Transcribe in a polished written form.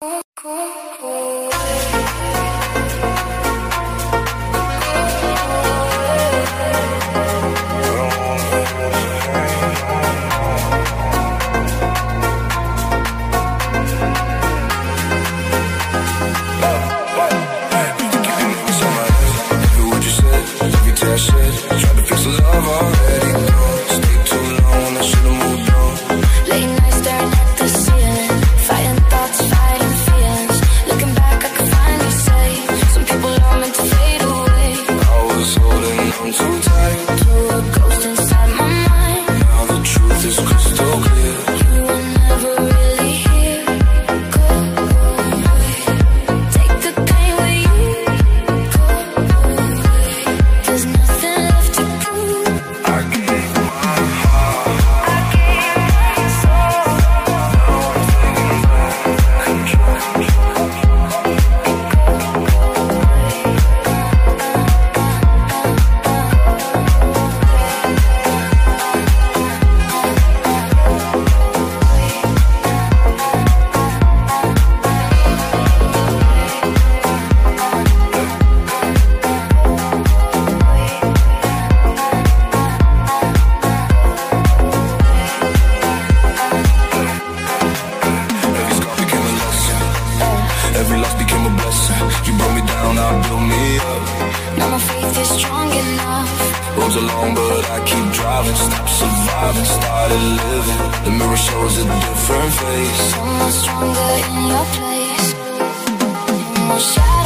Every loss became a blessing. You brought me down, now build me up. Now my faith is strong enough. Roads are long, but I keep driving. Stop surviving, started living. The mirror shows a different face. So much stronger in your place. No shadow.